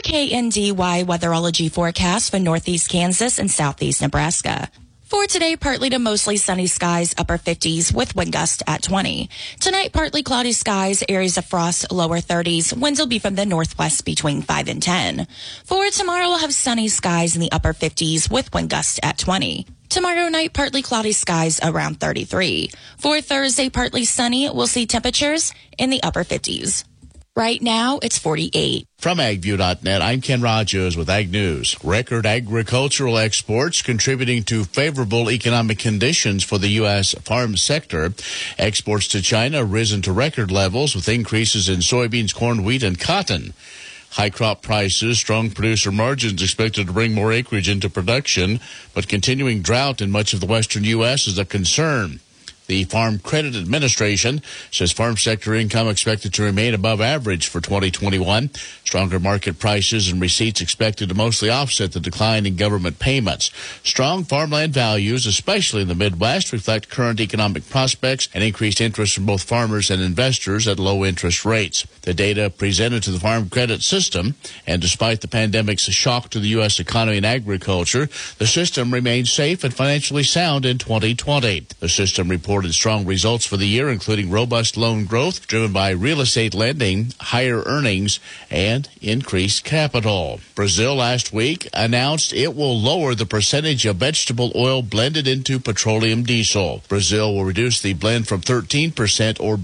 KNDY weatherology forecast for northeast Kansas and southeast Nebraska. For today, partly to mostly sunny skies, upper 50s with wind gust at 20. Tonight, partly cloudy skies, areas of frost, lower 30s. Winds will be from the northwest between 5 and 10. For tomorrow, we'll have sunny skies in the upper 50s with wind gust at 20. Tomorrow night, partly cloudy skies around 33. For Thursday, partly sunny, we'll see temperatures in the upper 50s. Right now, it's 48. From agview.net, I'm Ken Rogers with Ag News. Record agricultural exports contributing to favorable economic conditions for the U.S. farm sector. Exports to China risen to record levels with increases in soybeans, corn, wheat, and cotton. High crop prices, strong producer margins expected to bring more acreage into production, but continuing drought in much of the western U.S. is a concern. The Farm Credit Administration says farm sector income expected to remain above average for 2021. Stronger market prices and receipts expected to mostly offset the decline in government payments. Strong farmland values, especially in the Midwest, reflect current economic prospects and increased interest from both farmers and investors at low interest rates. The data presented to the Farm Credit System, and despite the pandemic's shock to the U.S. economy and agriculture, the system remains safe and financially sound in 2020. The system reported strong results for the year, including robust loan growth driven by real estate lending, higher earnings, and increased capital. Brazil last week announced it will lower the percentage of vegetable oil blended into petroleum diesel. Brazil will reduce the blend from 13% or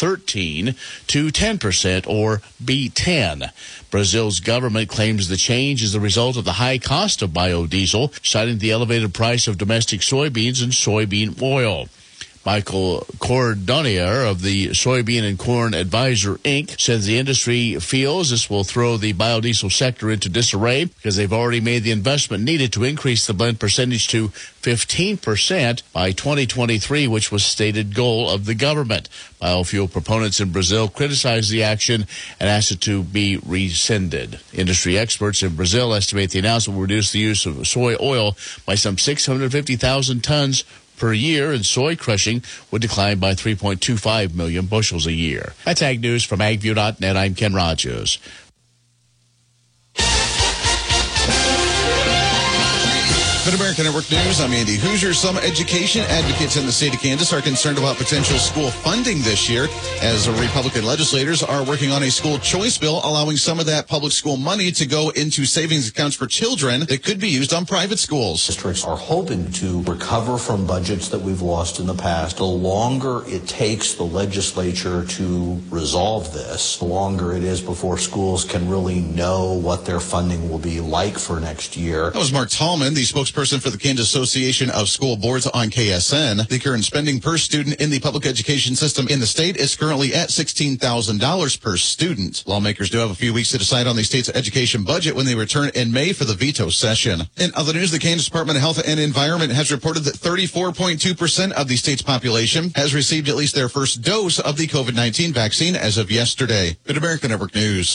B13 to 10% or B10. Brazil's government claims the change is the result of the high cost of biodiesel, citing the elevated price of domestic soybeans and soybean oil. Michael Cordonier of the Soybean and Corn Advisor, Inc. says the industry feels this will throw the biodiesel sector into disarray because they've already made the investment needed to increase the blend percentage to 15% by 2023, which was stated goal of the government. Biofuel proponents in Brazil criticize the action and ask it to be rescinded. Industry experts in Brazil estimate the announcement will reduce the use of soy oil by some 650,000 tons per year, and soy crushing would decline by 3.25 million bushels a year. That's Ag News from agview.net. I'm Ken Rogers. Mid-America Network News, I'm Andy Hoosier. Some education advocates in the state of Kansas are concerned about potential school funding this year, as Republican legislators are working on a school choice bill allowing some of that public school money to go into savings accounts for children that could be used on private schools. Districts are hoping to recover from budgets that we've lost in the past. The longer it takes the legislature to resolve this, the longer it is before schools can really know what their funding will be like for next year. That was Mark Tallman, the spokesperson for the Kansas Association of School Boards on KSN. The current spending per student in the public education system in the state is currently at $16,000 per student. Lawmakers do have a few weeks to decide on the state's education budget when they return in May for the veto session. In other news, the Kansas Department of Health and Environment has reported that 34.2% of the state's population has received at least their first dose of the COVID-19 vaccine as of yesterday. Mid-America Network News.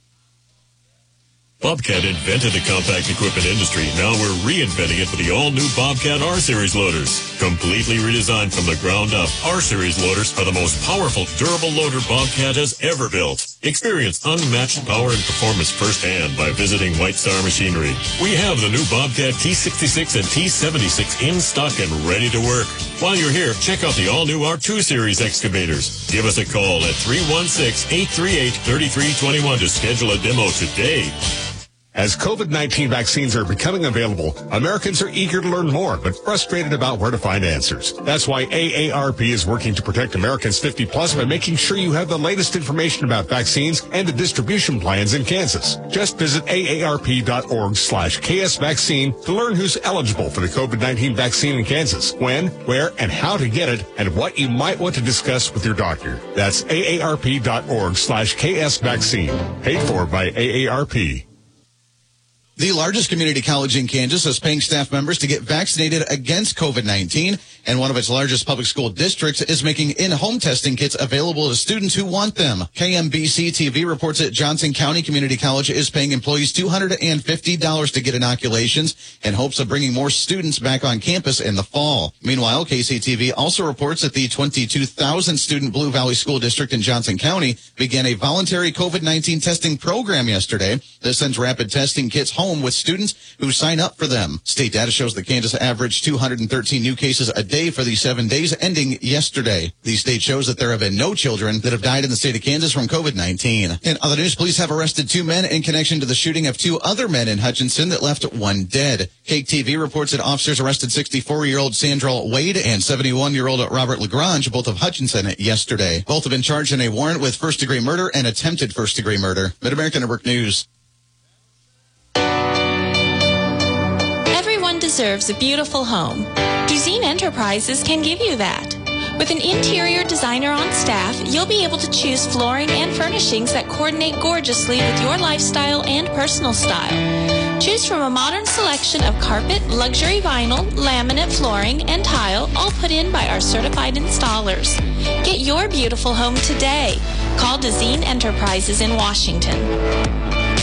Bobcat invented the compact equipment industry. Now we're reinventing it with the all-new Bobcat R-Series loaders. Completely redesigned from the ground up, R-Series loaders are the most powerful, durable loader Bobcat has ever built. Experience unmatched power and performance firsthand by visiting White Star Machinery. We have the new Bobcat T66 and T76 in stock and ready to work. While you're here, check out the all-new R2 Series excavators. Give us a call at 316-838-3321 to schedule a demo today. As COVID-19 vaccines are becoming available, Americans are eager to learn more, but frustrated about where to find answers. That's why AARP is working to protect Americans 50 plus by making sure you have the latest information about vaccines and the distribution plans in Kansas. Just visit aarp.org/KSvaccine to learn who's eligible for the COVID-19 vaccine in Kansas, when, where, and how to get it, and what you might want to discuss with your doctor. That's aarp.org/KSvaccine. Paid for by AARP. The largest community college in Kansas is paying staff members to get vaccinated against COVID-19, and one of its largest public school districts is making in-home testing kits available to students who want them. KMBC TV reports that Johnson County Community College is paying employees $250 to get inoculations in hopes of bringing more students back on campus in the fall. Meanwhile, KCTV also reports that the 22,000-student Blue Valley School District in Johnson County began a voluntary COVID-19 testing program yesterday that sends rapid testing kits home with students who sign up for them. State data shows that Kansas averaged 213 new cases a day for the 7 days ending yesterday. The state shows that there have been no children that have died in the state of Kansas from COVID-19. In other news, police have arrested 2 men in connection to the shooting of 2 other men in Hutchinson that left 1 dead. Cake TV reports that officers arrested 64-year-old Sandra Wade and 71-year-old Robert Lagrange, both of Hutchinson, yesterday. Both have been charged in a warrant with first-degree murder and attempted first-degree murder. Mid-American Network News. Deserves a beautiful home. Duzine Enterprises can give you that. With an interior designer on staff, you'll be able to choose flooring and furnishings that coordinate gorgeously with your lifestyle and personal style. Choose from a modern selection of carpet, luxury vinyl, laminate flooring, and tile, all put in by our certified installers. Get your beautiful home today. Call Duzine Enterprises in Washington.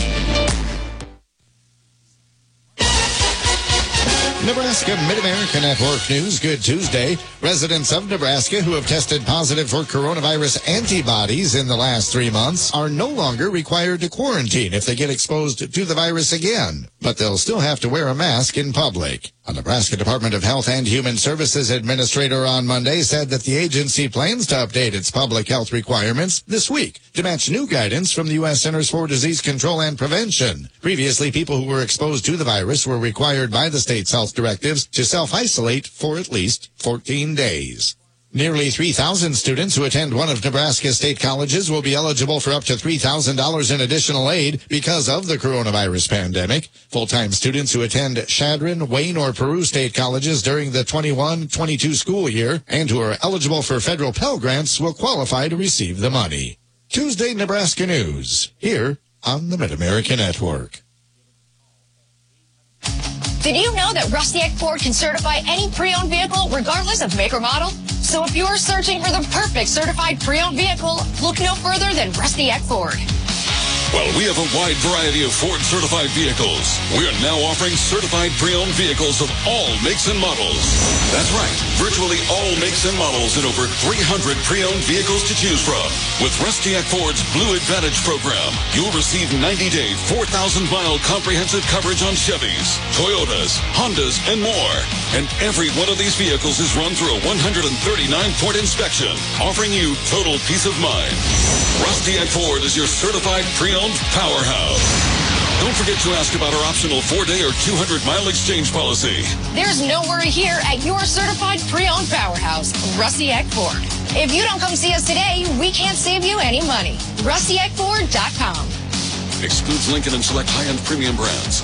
Nebraska Mid-America Network News. Good Tuesday. Residents of Nebraska who have tested positive for coronavirus antibodies in the last 3 months are no longer required to quarantine if they get exposed to the virus again, but they'll still have to wear a mask in public. A Nebraska Department of Health and Human Services administrator on Monday said that the agency plans to update its public health requirements this week to match new guidance from the U.S. Centers for Disease Control and Prevention. Previously, people who were exposed to the virus were required by the state's health directives to self-isolate for at least 14 days. Nearly 3,000 students who attend one of Nebraska's state colleges will be eligible for up to $3,000 in additional aid because of the coronavirus pandemic. Full-time students who attend Chadron, Wayne, or Peru state colleges during the 21-22 school year and who are eligible for federal Pell Grants will qualify to receive the money. Tuesday Nebraska News, here on the Mid-America Network. Did you know that Rusty Egg Ford can certify any pre-owned vehicle regardless of make or model? So if you're searching for the perfect certified pre-owned vehicle, look no further than Rusty Egg Ford. Well, we have a wide variety of Ford certified vehicles. We are now offering certified pre-owned vehicles of all makes and models. That's right, virtually all makes and models and over 300 pre-owned vehicles to choose from. With Rustiak Ford's Blue Advantage program, you'll receive 90-day, 4,000-mile comprehensive coverage on Chevys, Toyotas, Hondas, and more. And every one of these vehicles is run through a 139-point inspection, offering you total peace of mind. Rustiak Ford is your certified pre-owned powerhouse. Don't forget to ask about our optional 4-day or 200-mile exchange policy. There's no worry here at your certified pre-owned powerhouse, Rustiak Ford. If you don't come see us today, we can't save you any money. RustiakFord.com. Excludes Lincoln and select high-end premium brands.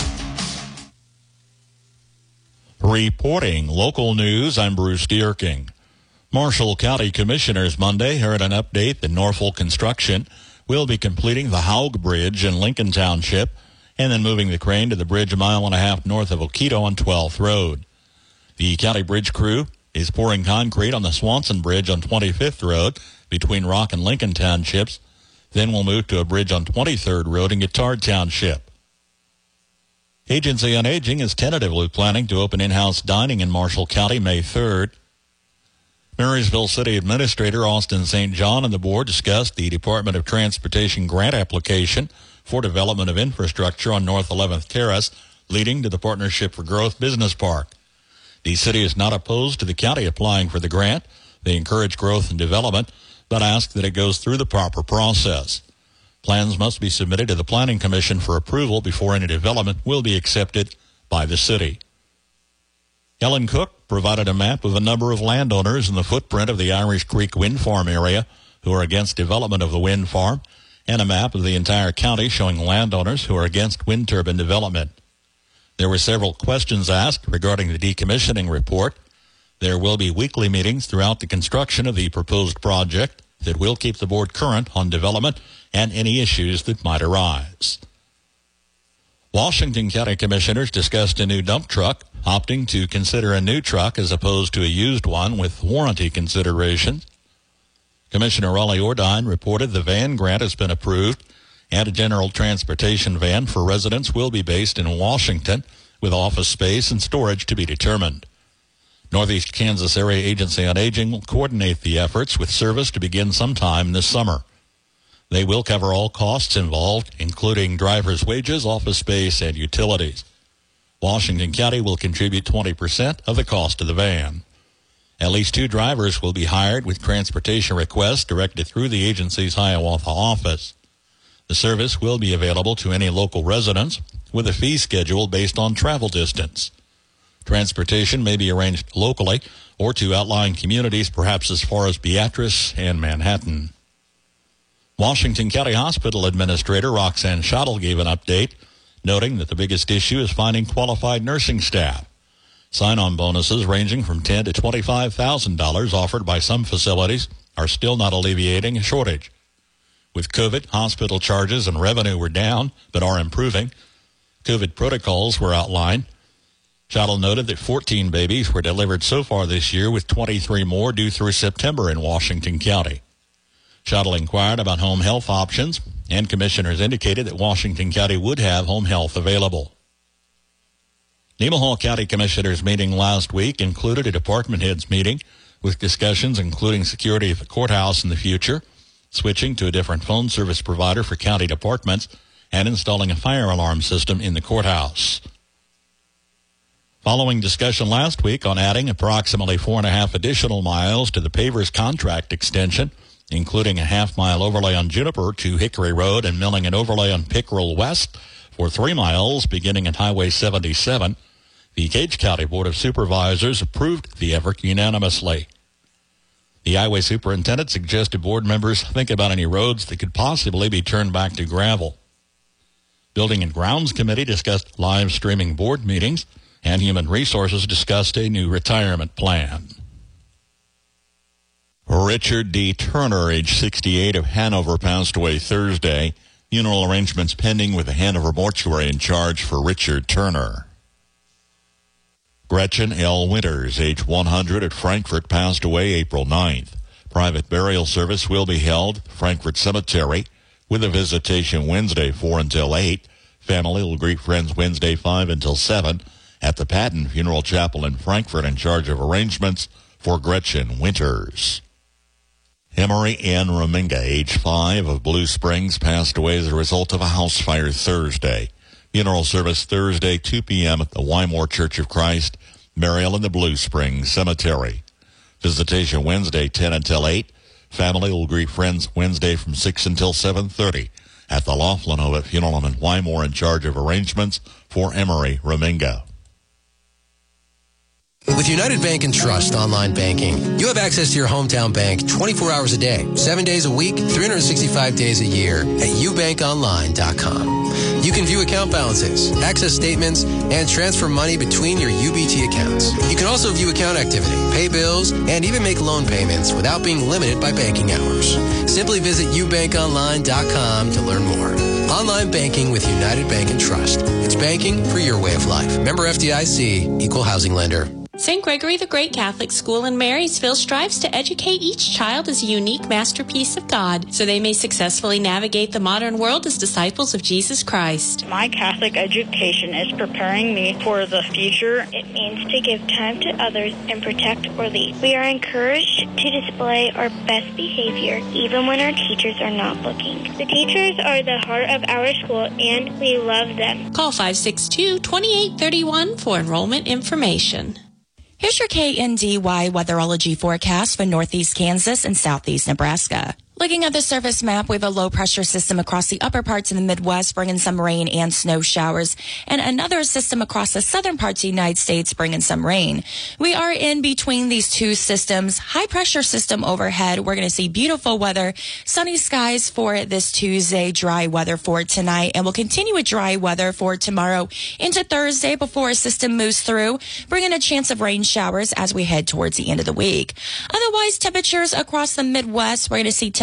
Reporting local news, I'm Bruce Dierking. Marshall County Commissioners Monday heard an update that Norfolk Construction will be completing the Haug Bridge in Lincoln Township and then moving the crane to the bridge a mile and a half north of Oquito on 12th Road. The county bridge crew is pouring concrete on the Swanson Bridge on 25th Road between Rock and Lincoln Townships. Then we'll move to a bridge on 23rd Road in Guittard Township. Agency on Aging is tentatively planning to open in-house dining in Marshall County May 3rd. Marysville City Administrator Austin St. John and the board discussed the Department of Transportation grant application for development of infrastructure on North 11th Terrace, leading to the Partnership for Growth Business Park. The city is not opposed to the county applying for the grant. They encourage growth and development, but ask that it goes through the proper process. Plans must be submitted to the Planning Commission for approval before any development will be accepted by the city. Ellen Cook provided a map of a number of landowners in the footprint of the Irish Creek Wind Farm area who are against development of the wind farm, and a map of the entire county showing landowners who are against wind turbine development. There were several questions asked regarding the decommissioning report. There will be weekly meetings throughout the construction of the proposed project that will keep the board current on development and any issues that might arise. Washington County Commissioners discussed a new dump truck, opting to consider a new truck as opposed to a used one with warranty considerations. Commissioner Raleigh Ordine reported the van grant has been approved, and a general transportation van for residents will be based in Washington, with office space and storage to be determined. Northeast Kansas Area Agency on Aging will coordinate the efforts, with service to begin sometime this summer. They will cover all costs involved, including driver's wages, office space, and utilities. Washington County will contribute 20% of the cost of the van. At least 2 drivers will be hired, with transportation requests directed through the agency's Hiawatha office. The service will be available to any local residents, with a fee schedule based on travel distance. Transportation may be arranged locally or to outlying communities, perhaps as far as Beatrice and Manhattan. Washington County Hospital Administrator Roxanne Schottel gave an update, noting that the biggest issue is finding qualified nursing staff. Sign-on bonuses ranging from $10,000 to $25,000 offered by some facilities are still not alleviating a shortage. With COVID, hospital charges and revenue were down, but are improving. COVID protocols were outlined. Schottel noted that 14 babies were delivered so far this year, with 23 more due through September in Washington County. Schottel inquired about home health options, and commissioners indicated that Washington County would have home health available. Nemaha County Commissioners' meeting last week included a department heads meeting with discussions including security at the courthouse in the future, switching to a different phone service provider for county departments, and installing a fire alarm system in the courthouse. Following discussion last week on adding approximately 4.5 additional miles to the pavers contract extension, including a half-mile overlay on Juniper to Hickory Road and milling an overlay on Pickerel West for 3 miles beginning at Highway 77, the Gage County Board of Supervisors approved the effort unanimously. The highway superintendent suggested board members think about any roads that could possibly be turned back to gravel. Building and Grounds Committee discussed live streaming board meetings, and Human Resources discussed a new retirement plan. Richard D. Turner, age 68, of Hanover, passed away Thursday. Funeral arrangements pending with the Hanover Mortuary in charge for Richard Turner. Gretchen L. Winters, age 100, at Frankfort, passed away April 9th. Private burial service will be held at Frankfort Cemetery, with a visitation Wednesday 4 until 8. Family will greet friends Wednesday 5 until 7 at the Patton Funeral Chapel in Frankfort, in charge of arrangements for Gretchen Winters. Emery Ann Rominga, age 5, of Blue Springs, passed away as a result of a house fire Thursday. Funeral service Thursday, 2 p.m. at the Wymore Church of Christ, Mariel in the Blue Springs Cemetery. Visitation Wednesday, 10 until 8. Family will greet friends Wednesday from 6 until 7:30 at the Laughlin Home at Funeral Home in Wymore, in charge of arrangements for Emery Rominga. With United Bank and Trust online banking, you have access to your hometown bank 24 hours a day, 7 days a week, 365 days a year at ubankonline.com. You can view account balances, access statements, and transfer money between your UBT accounts. You can also view account activity, pay bills, and even make loan payments without being limited by banking hours. Simply visit ubankonline.com to learn more. Online banking with United Bank and Trust. It's banking for your way of life. Member FDIC, Equal Housing Lender. St. Gregory the Great Catholic School in Marysville strives to educate each child as a unique masterpiece of God, so they may successfully navigate the modern world as disciples of Jesus Christ. My Catholic education is preparing me for the future. It means to give time to others and protect or lead. We are encouraged to display our best behavior, even when our teachers are not looking. The teachers are the heart of our school, and we love them. Call 562-2831 for enrollment information. Here's your KNDY weatherology forecast for northeast Kansas and southeast Nebraska. Looking at the surface map, we have a low-pressure system across the upper parts of the Midwest, bringing some rain and snow showers, and another system across the southern parts of the United States, bringing some rain. We are in between these two systems. High-pressure system overhead. We're going to see beautiful weather, sunny skies for this Tuesday, dry weather for tonight, and we'll continue with dry weather for tomorrow into Thursday before a system moves through, bringing a chance of rain showers as we head towards the end of the week. Otherwise, temperatures across the Midwest, we're going to see temperatures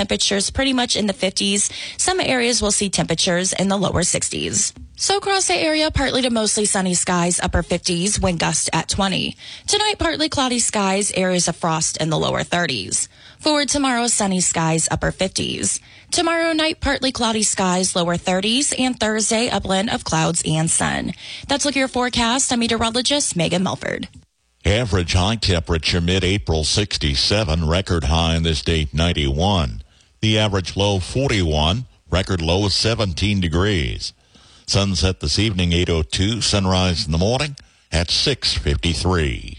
temperatures pretty much in the 50s. Some areas will see temperatures in the lower 60s. So across the area, partly to mostly sunny skies, upper 50s, wind gust at 20. Tonight, partly cloudy skies, areas of frost in the lower 30s. For tomorrow, sunny skies, upper 50s. Tomorrow night, partly cloudy skies, lower 30s, and Thursday, a blend of clouds and sun. That's Look at Your Forecast. I'm meteorologist Megan Melford. Average high temperature mid-April 67, record high in this date 91. The average low 41, record low 17 degrees. Sunset this evening 8:02, sunrise in the morning at 6:53.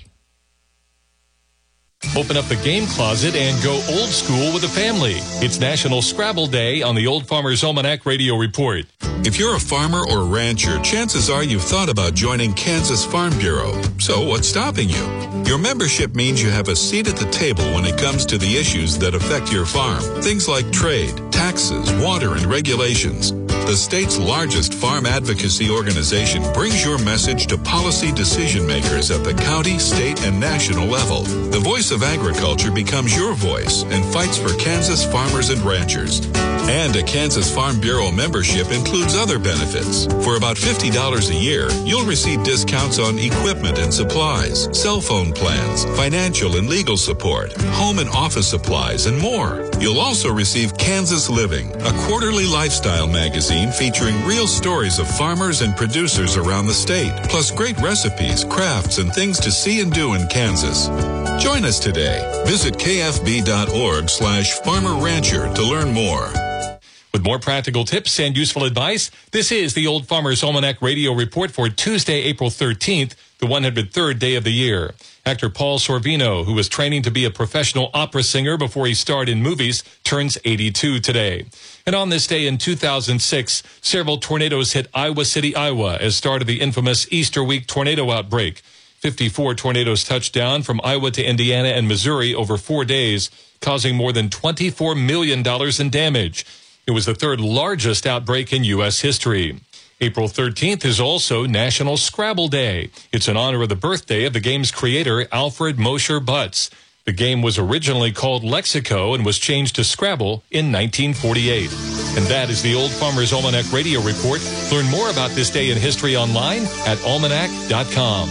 Open up the game closet and go old school with the family. It's National Scrabble Day on the Old Farmer's Almanac Radio Report. If you're a farmer or rancher, chances are you've thought about joining Kansas Farm Bureau. So what's stopping you? Your membership means you have a seat at the table when it comes to the issues that affect your farm. Things like trade, taxes, water, and regulations. The state's largest farm advocacy organization brings your message to policy decision makers at the county, state, and national level. The voice of agriculture becomes your voice and fights for Kansas farmers and ranchers. And a Kansas Farm Bureau membership includes other benefits. For about $50 a year, you'll receive discounts on equipment and supplies, cell phone plans, financial and legal support, home and office supplies, and more. You'll also receive Kansas Living, a quarterly lifestyle magazine featuring real stories of farmers and producers around the state, plus great recipes, crafts, and things to see and do in Kansas. Join us today. Visit kfb.org/farmer-rancher to learn more. With more practical tips and useful advice, this is the Old Farmer's Almanac Radio Report for Tuesday, April 13th, the 103rd day of the year. Actor Paul Sorvino, who was training to be a professional opera singer before he starred in movies, turns 82 today. And on this day in 2006, several tornadoes hit Iowa City, Iowa, as start of the infamous Easter week tornado outbreak. 54 tornadoes touched down from Iowa to Indiana and Missouri over 4 days, causing more than $24 million in damage. It was the third largest outbreak in U.S. history. April 13th is also National Scrabble Day. It's in honor of the birthday of the game's creator, Alfred Mosher Butts. The game was originally called Lexico and was changed to Scrabble in 1948. And that is the Old Farmer's Almanac Radio Report. Learn more about this day in history online at almanac.com.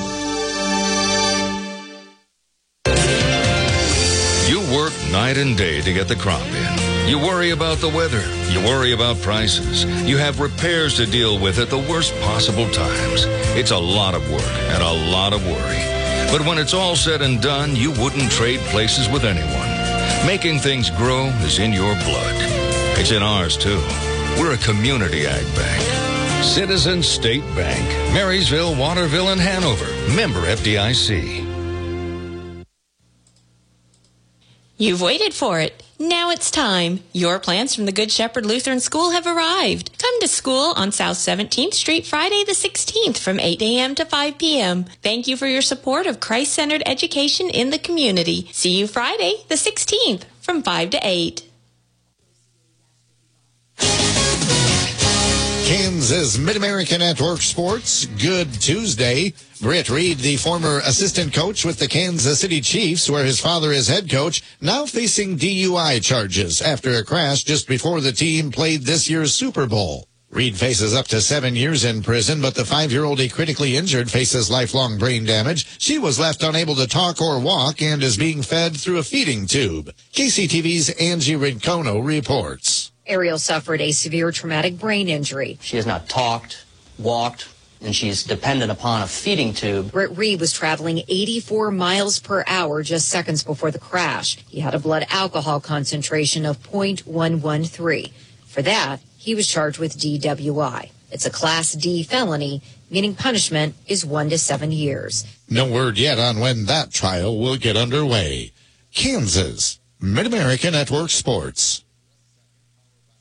You work night and day to get the crop in. You worry about the weather. You worry about prices. You have repairs to deal with at the worst possible times. It's a lot of work and a lot of worry. But when it's all said and done, you wouldn't trade places with anyone. Making things grow is in your blood. It's in ours, too. We're a community ag bank. Citizens State Bank. Marysville, Waterville, and Hanover. Member FDIC. You've waited for it. Now it's time. Your plans from the Good Shepherd Lutheran School have arrived. Come to school on South 17th Street Friday the 16th from 8 a.m. to 5 p.m. Thank you for your support of Christ-centered education in the community. See you Friday the 16th from 5 to 8. Kansas Mid-America Network Sports, good Tuesday. Britt Reed, the former assistant coach with the Kansas City Chiefs, where his father is head coach, now facing DUI charges after a crash just before the team played this year's Super Bowl. Reed faces up to 7 years in prison, but the 5-year-old critically injured faces lifelong brain damage. She was left unable to talk or walk and is being fed through a feeding tube. KCTV's Angie Rincono reports. Ariel suffered a severe traumatic brain injury. She has not talked, walked, and she's dependent upon a feeding tube. Britt Reed was traveling 84 miles per hour just seconds before the crash. He had a blood alcohol concentration of 0.113. For that, he was charged with DWI. It's a Class D felony, meaning punishment is 1 to 7 years. No word yet on when that trial will get underway. Kansas Mid-America Network Sports.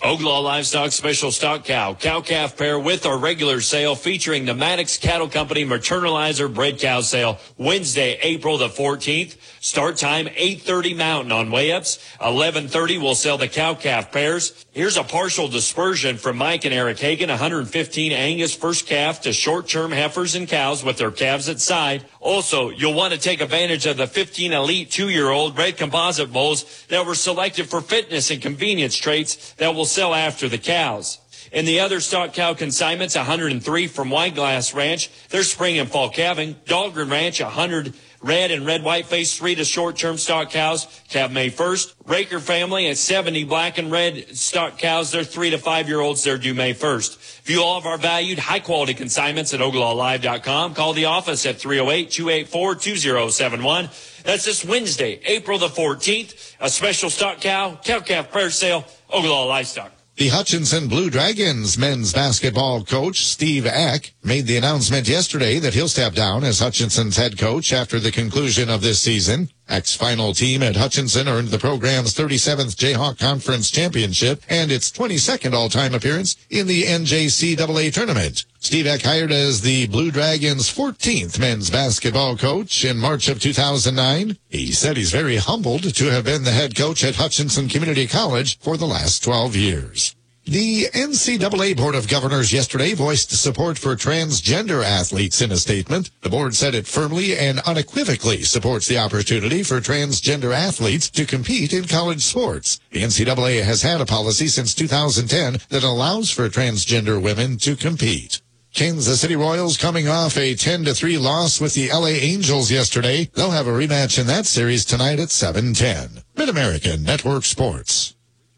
Oglaw Livestock Special Stock Cow, cow-calf pair with our regular sale featuring the Maddox Cattle Company Maternalyzer Bred Cow Sale, Wednesday, April the 14th. Start time 8:30 Mountain on weigh-ups. 11:30 we'll sell the cow-calf pairs. Here's a partial dispersion from Mike and Eric Hagan, 115 Angus first calf to short-term heifers and cows with their calves at side. Also, you'll want to take advantage of the 15 elite 2-year-old red composite bulls that were selected for fitness and convenience traits that will sell after the cows. In the other stock cow consignments, 103 from Wineglass Ranch. They're spring and fall calving. Dahlgren Ranch, 100 red and red white face 3 to short-term stock cows, calve May 1st. Raker family at 70 black and red stock cows. They're 3 to 5-year-olds. They're due May 1st. View all of our valued high-quality consignments at oglawlive.com. Call the office at 308-284-2071. That's this Wednesday, April the 14th. A special stock cow, cow-calf pair sale, Oglaw Livestock. The Hutchinson Blue Dragons men's basketball coach, Steve Eck, made the announcement yesterday that he'll step down as Hutchinson's head coach after the conclusion of this season. Eck's final team at Hutchinson earned the program's 37th Jayhawk Conference Championship and its 22nd all-time appearance in the NJCAA tournament. Steve Eck hired as the Blue Dragons' 14th men's basketball coach in March of 2009. He said he's very humbled to have been the head coach at Hutchinson Community College for the last 12 years. The NCAA Board of Governors yesterday voiced support for transgender athletes in a statement. The board said it firmly and unequivocally supports the opportunity for transgender athletes to compete in college sports. The NCAA has had a policy since 2010 that allows for transgender women to compete. Kansas City Royals coming off a 10-3 loss with the LA Angels yesterday. They'll have a rematch in that series tonight at 7:10. Mid-American Network Sports.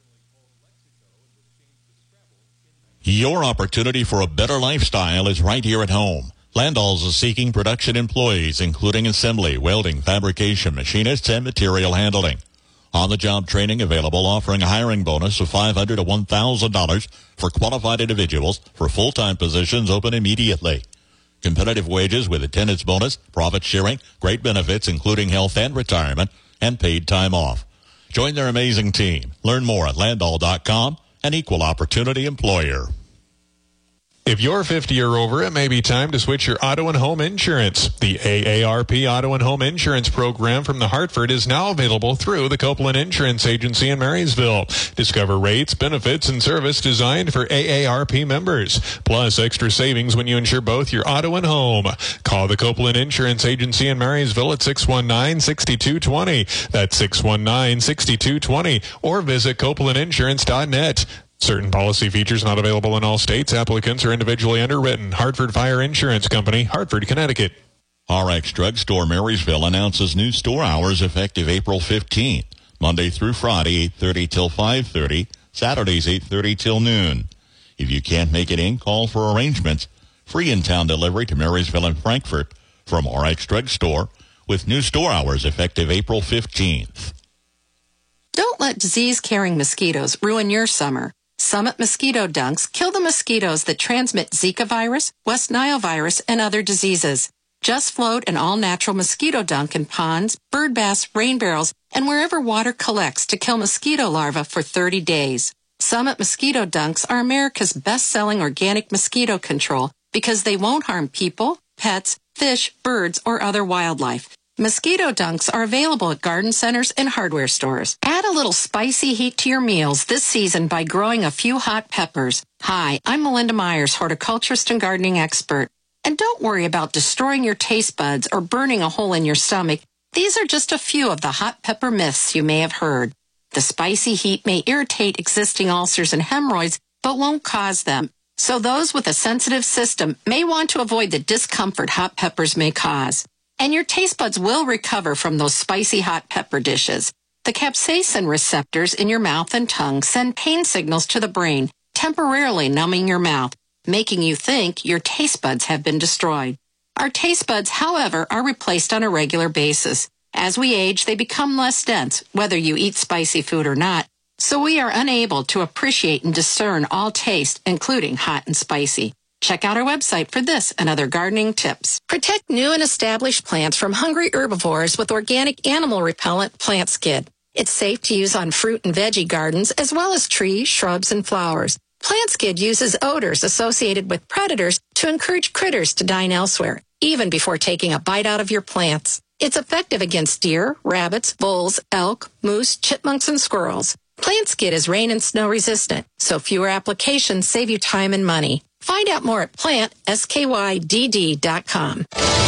Your opportunity for a better lifestyle is right here at home. Landals is seeking production employees, including assembly, welding, fabrication, machinists, and material handling. On-the-job training available, offering a hiring bonus of $500 to $1,000 for qualified individuals for full-time positions open immediately. Competitive wages with attendance bonus, profit sharing, great benefits including health and retirement, and paid time off. Join their amazing team. Learn more at Landal.com, an equal opportunity employer. If you're 50 or over, it may be time to switch your auto and home insurance. The AARP Auto and Home Insurance Program from the Hartford is now available through the Copeland Insurance Agency in Marysville. Discover rates, benefits, and service designed for AARP members, plus extra savings when you insure both your auto and home. Call the Copeland Insurance Agency in Marysville at 619-6220. That's 619-6220. Or visit copelandinsurance.net. Certain policy features not available in all states. Applicants are individually underwritten. Hartford Fire Insurance Company, Hartford, Connecticut. RX Drugstore Marysville announces new store hours effective April 15th. Monday through Friday, 8:30 till 5:30. Saturdays, 8:30 till noon. If you can't make it in, call for arrangements. Free in-town delivery to Marysville and Frankfort from RX Drugstore with new store hours effective April 15th. Don't let disease-carrying mosquitoes ruin your summer. Summit Mosquito Dunks kill the mosquitoes that transmit Zika virus, West Nile virus, and other diseases. Just float an all-natural mosquito dunk in ponds, bird baths, rain barrels, and wherever water collects to kill mosquito larvae for 30 days. Summit Mosquito Dunks are America's best-selling organic mosquito control because they won't harm people, pets, fish, birds, or other wildlife. Mosquito dunks are available at garden centers and hardware stores. Add a little spicy heat to your meals this season by growing a few hot peppers. Hi, I'm Melinda Myers, horticulturist and gardening expert. And don't worry about destroying your taste buds or burning a hole in your stomach. These are just a few of the hot pepper myths you may have heard. The spicy heat may irritate existing ulcers and hemorrhoids, but won't cause them. So those with a sensitive system may want to avoid the discomfort hot peppers may cause. And your taste buds will recover from those spicy hot pepper dishes. The capsaicin receptors in your mouth and tongue send pain signals to the brain, temporarily numbing your mouth, making you think your taste buds have been destroyed. Our taste buds, however, are replaced on a regular basis. As we age, they become less dense, whether you eat spicy food or not, so we are unable to appreciate and discern all taste, including hot and spicy. Check out our website for this and other gardening tips. Protect new and established plants from hungry herbivores with organic animal repellent Plant Skid. It's safe to use on fruit and veggie gardens, as well as trees, shrubs, and flowers. PlantSkid uses odors associated with predators to encourage critters to dine elsewhere, even before taking a bite out of your plants. It's effective against deer, rabbits, bulls, elk, moose, chipmunks, and squirrels. PlantSkid is rain and snow resistant, so fewer applications save you time and money. Find out more at plantskydd.com.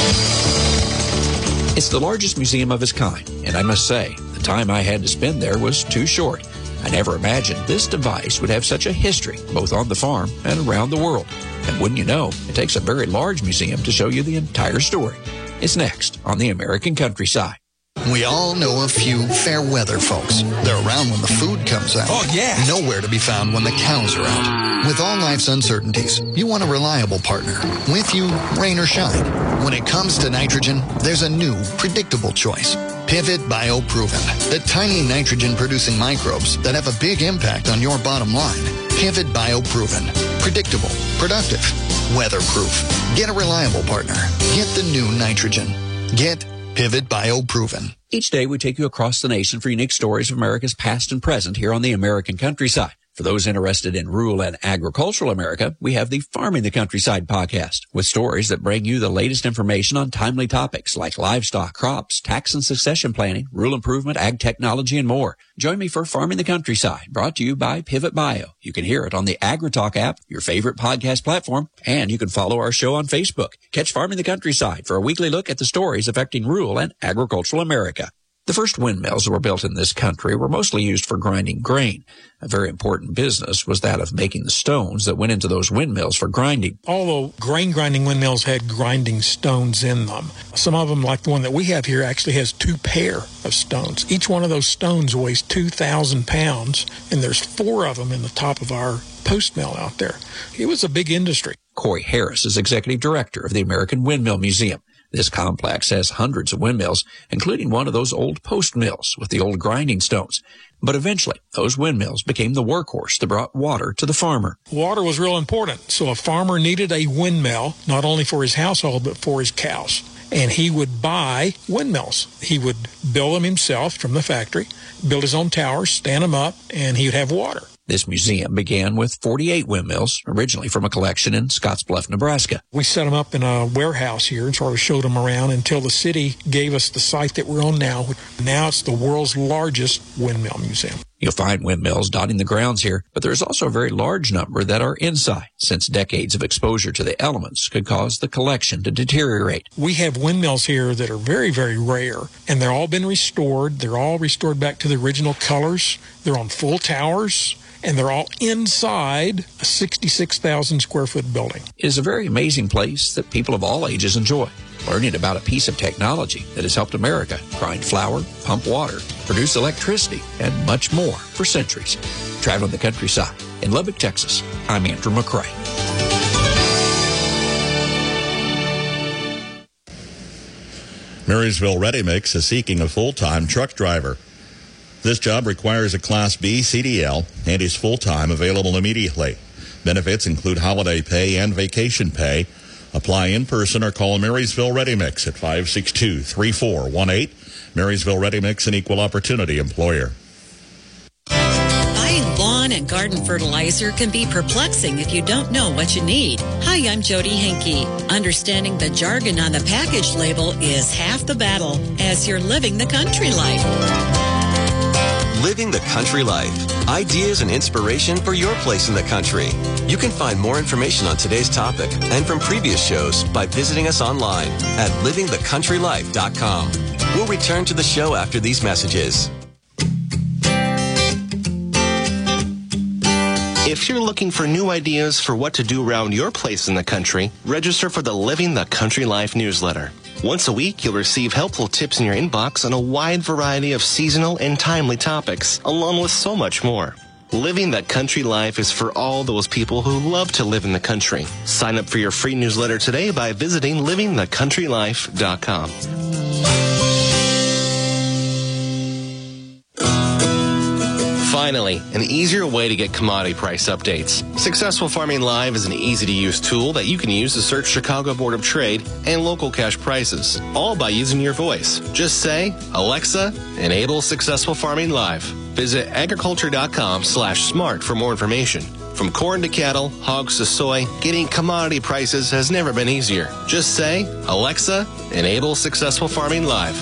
It's the largest museum of its kind, and I must say, the time I had to spend there was too short. I never imagined this device would have such a history, both on the farm and around the world. And wouldn't you know, it takes a very large museum to show you the entire story. It's next on the American Countryside. We all know a few fair weather folks. They're around when the food comes out. Oh, yeah. Nowhere to be found when the cows are out. With all life's uncertainties, you want a reliable partner. With you, rain or shine. When it comes to nitrogen, there's a new, predictable choice. Pivot BioProven. The tiny nitrogen-producing microbes that have a big impact on your bottom line. Pivot BioProven. Predictable. Productive. Weatherproof. Get a reliable partner. Get the new nitrogen. Get Pivot BioProven. Each day we take you across the nation for unique stories of America's past and present here on the American Countryside. For those interested in rural and agricultural America, we have the Farming the Countryside podcast with stories that bring you the latest information on timely topics like livestock, crops, tax and succession planning, rural improvement, ag technology, and more. Join me for Farming the Countryside, brought to you by Pivot Bio. You can hear it on the AgriTalk app, your favorite podcast platform, and you can follow our show on Facebook. Catch Farming the Countryside for a weekly look at the stories affecting rural and agricultural America. The first windmills that were built in this country were mostly used for grinding grain. A very important business was that of making the stones that went into those windmills for grinding. Although grain grinding windmills had grinding stones in them, some of them, like the one that we have here, actually has 2 pair of stones. Each one of those stones weighs 2,000 pounds, and there's 4 of them in the top of our post mill out there. It was a big industry. Corey Harris is executive director of the American Windmill Museum. This complex has hundreds of windmills, including one of those old post mills with the old grinding stones. But eventually, those windmills became the workhorse that brought water to the farmer. Water was real important, so a farmer needed a windmill, not only for his household, but for his cows. And he would buy windmills. He would build them himself from the factory, build his own towers, stand them up, and he would have water. This museum began with 48 windmills, originally from a collection in Scottsbluff, Nebraska. We set them up in a warehouse here and sort of showed them around until the city gave us the site that we're on now. Now it's the world's largest windmill museum. You'll find windmills dotting the grounds here, but there's also a very large number that are inside, since decades of exposure to the elements could cause the collection to deteriorate. We have windmills here that are very, very rare, and they're all been restored. They're all restored back to the original colors. They're on full towers, and they're all inside a 66,000 square foot building. It is a very amazing place that people of all ages enjoy, learning about a piece of technology that has helped America grind flour, pump water, produce electricity, and much more for centuries. Traveling the countryside in Lubbock, Texas, I'm Andrew McCrae. Marysville Ready Mix is seeking a full-time truck driver. This job requires a Class B CDL and is full-time, available immediately. Benefits include holiday pay and vacation pay. Apply in person or call Marysville Ready Mix at 562-3418. Marysville Ready Mix, an equal opportunity employer. Buying lawn and garden fertilizer can be perplexing if you don't know what you need. Hi, I'm Jody Henke. Understanding the jargon on the package label is half the battle as you're living the country life. Living the Country Life. Ideas and inspiration for your place in the country. You can find more information on today's topic and from previous shows by visiting us online at livingthecountrylife.com. We'll return to the show after these messages. If you're looking for new ideas for what to do around your place in the country, register for the Living the Country Life newsletter. Once a week, you'll receive helpful tips in your inbox on a wide variety of seasonal and timely topics, along with so much more. Living the Country Life is for all those people who love to live in the country. Sign up for your free newsletter today by visiting livingthecountrylife.com. Finally, an easier way to get commodity price updates. Successful Farming Live is an easy-to-use tool that you can use to search Chicago Board of Trade and local cash prices, all by using your voice. Just say, Alexa, enable Successful Farming Live. Visit agriculture.com/smart for more information. From corn to cattle, hogs to soy, getting commodity prices has never been easier. Just say, Alexa, enable Successful Farming Live.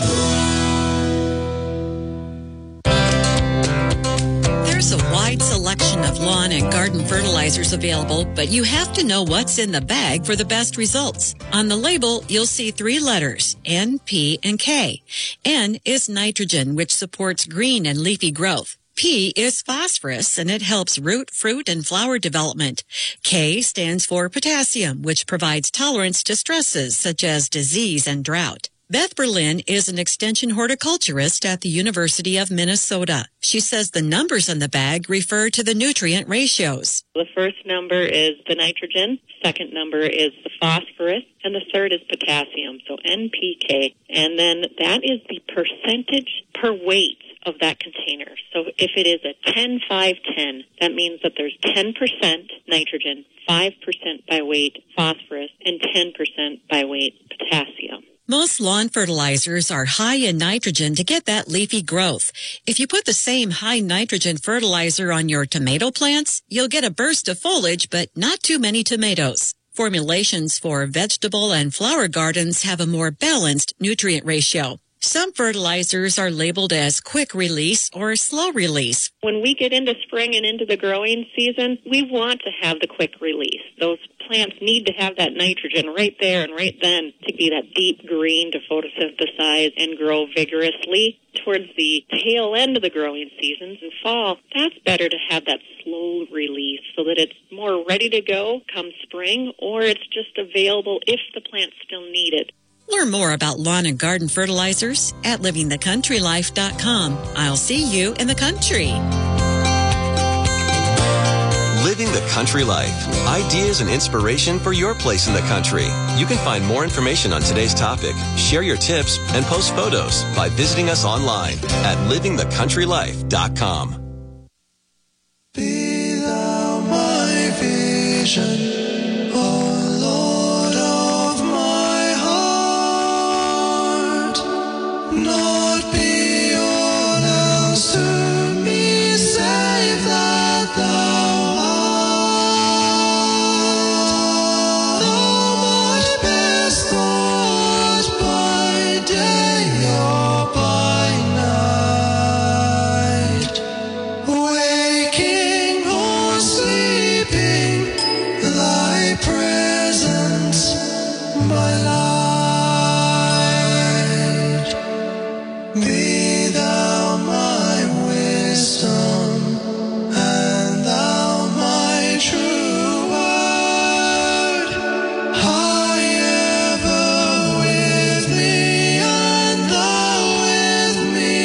There's a wide selection of lawn and garden fertilizers available, but you have to know what's in the bag for the best results. On the label, you'll see 3 letters, N, P, and K. N is nitrogen, which supports green and leafy growth. P is phosphorus, and it helps root, fruit, and flower development. K stands for potassium, which provides tolerance to stresses such as disease and drought. Beth Berlin is an extension horticulturist at the University of Minnesota. She says the numbers on the bag refer to the nutrient ratios. The first number is the nitrogen, second number is the phosphorus, and the third is potassium, so NPK. And then that is the percentage per weight of that container. So if it is a 10-5-10, that means that there's 10% nitrogen, 5% by weight phosphorus, and 10% by weight potassium. Most lawn fertilizers are high in nitrogen to get that leafy growth. If you put the same high nitrogen fertilizer on your tomato plants, you'll get a burst of foliage, but not too many tomatoes. Formulations for vegetable and flower gardens have a more balanced nutrient ratio. Some fertilizers are labeled as quick release or slow release. When we get into spring and into the growing season, we want to have the quick release. Those plants need to have that nitrogen right there and right then to be that deep green to photosynthesize and grow vigorously. Towards the tail end of the growing seasons in fall, that's better to have that slow release so that it's more ready to go come spring, or it's just available if the plants still need it. Learn more about lawn and garden fertilizers at livingthecountrylife.com. I'll see you in the country. Living the Country Life. Ideas and inspiration for your place in the country. You can find more information on today's topic, share your tips, and post photos by visiting us online at livingthecountrylife.com. Be thou my vision, O Lord of my heart, not be all else to me, save that thou art. Thou my best thought by day or by night, waking or sleeping, thy presence my light. Be thou my wisdom, and thou my true word. High ever with me, and thou with me,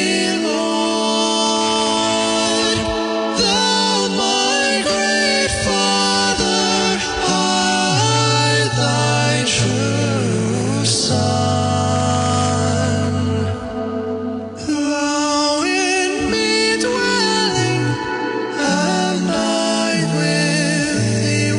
Lord. Thou my great Father, I thy true Son. Thou in me dwelling, and I with thee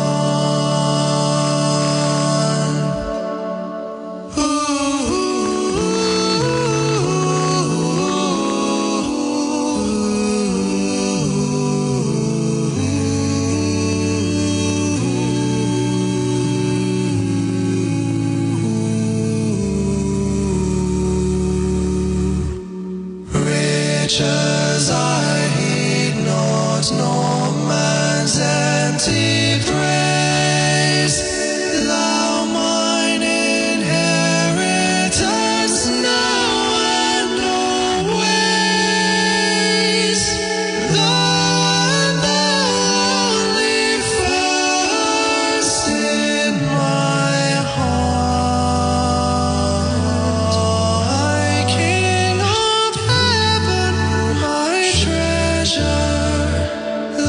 riches I heed not, nor man's empty praise. Thou mine inheritance now and always. Thou only first in my heart, King of heaven, my treasure,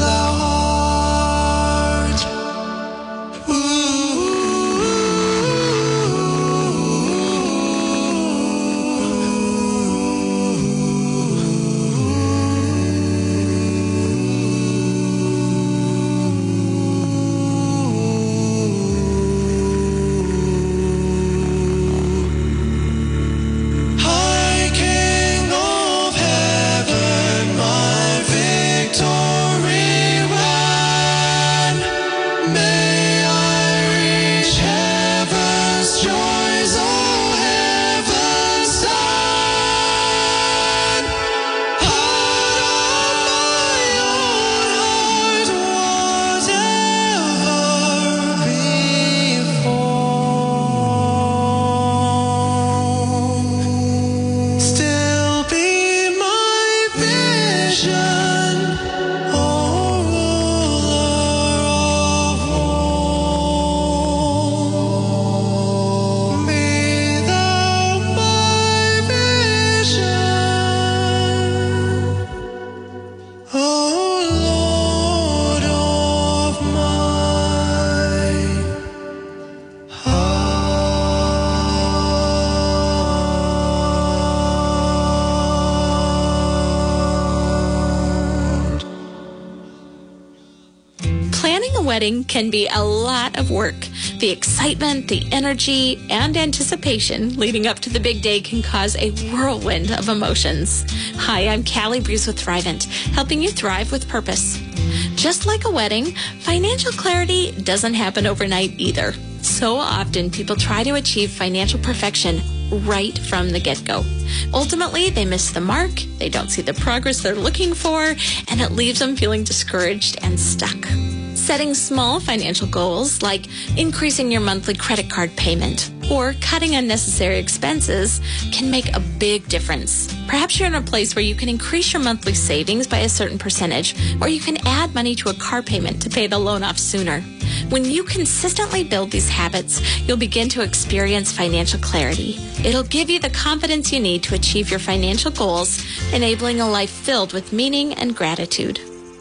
wedding can be a lot of work. The excitement, the energy, and anticipation leading up to the big day can cause a whirlwind of emotions. Hi, I'm Callie Bruce with Thrivent, helping you thrive with purpose. Just like a wedding, financial clarity doesn't happen overnight either. So often people try to achieve financial perfection right from the get-go. Ultimately, they miss the mark, they don't see the progress they're looking for, and it leaves them feeling discouraged and stuck. Setting small financial goals like increasing your monthly credit card payment or cutting unnecessary expenses can make a big difference. Perhaps you're in a place where you can increase your monthly savings by a certain percentage, or you can add money to a car payment to pay the loan off sooner. When you consistently build these habits, you'll begin to experience financial clarity. It'll give you the confidence you need to achieve your financial goals, enabling a life filled with meaning and gratitude.